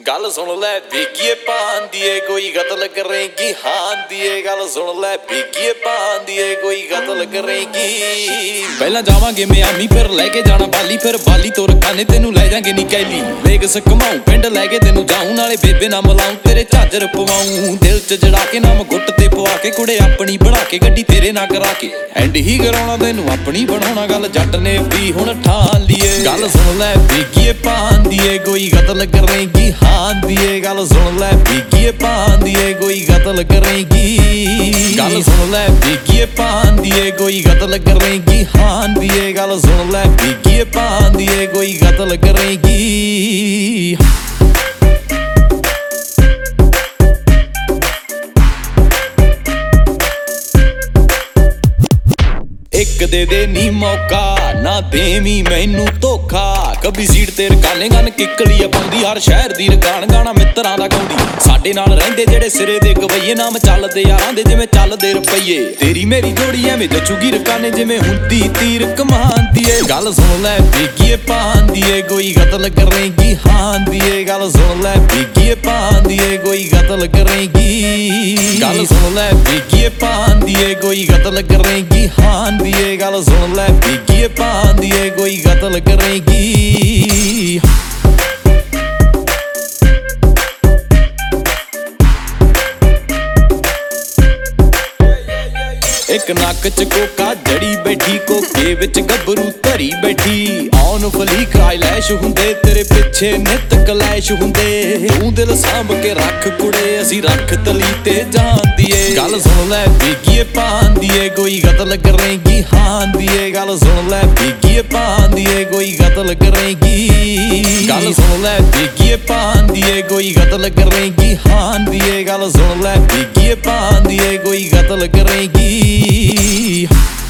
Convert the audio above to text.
गल सुन लै बिगिए पान दिए कोई कतल करेगी हान दिए गल सुन लै बिगिए पान दिए कोई कतल करेगी पहला जावांगे मियामी फिर लेके जाना बाली फिर बाली तो रखाने तेनू ले जांगे नी कैली वेगस घुमाऊं पिंड लैके तेनू जाऊं नाले बेबे ना मिलाऊं तेरे झांजर पवाऊं दिल च जड़ा के नाम गुट ते पवा के कुड़े अपनी बना के गड्डी तेरे ना करा के एंड ही कराउणा तेनू अपनी बनाउणा गल जट ने भी हुण ठान लीए गल सुन लै बिगिए पान दिए कोई कतल करेगी हान दिए गल सुन लै बिगिए पान दिए कोई कतल करेगी गल सुन लै बिगिए पान दिए कोई कतल करेगी हान दिए गल सुन लै बिगिए पान दिए कोई कतल करेगी एक दे नी मौका ना देवी मैनू धोखा कभी सीट ते रकाने गन किकली पाउंदी हर शहर दी रकान गाना मित्रां दा गाउंदी साडे नाल रहिंदे जेड़े सिरे दे गवैये नाम चलदे यारां दे जिवें चलदे रुपईए तेरी मेरी जोड़ी एवें दचूगी रकाने जिवें हुंदी तीर कमान दिए गल सुन लै बिगिए पान दिए कोई कतल करेगी हान दिए गल सुन लै बिगिए पान दिए कोई कतल करेगी गल सुन लै बिगिए पान दिए कोई कतल करेगी हान दिए गल सुन लै बिगिए पान दिए कोई कतल करेगी एक नक च कोका जड़ी बैठी कोके विच गबरू धरी बैठी ऑन फलीक आईलैश हुंदे तेरे पिछे नित कलैश हुंदे तू दिल सांभ के रख कुड़े असी रख तली ते जान दिए गल सुन लै बिगिए पान दिए कोई कतल करेगी हान दिए गल सुन लै बिगिए पान दिए कोई कतल करेगी गल सुन लै बिगिए पान दिए कोई कतल करेगी हान दिए गल सुन लै बिगिए पान दिए कोई कतल करेगी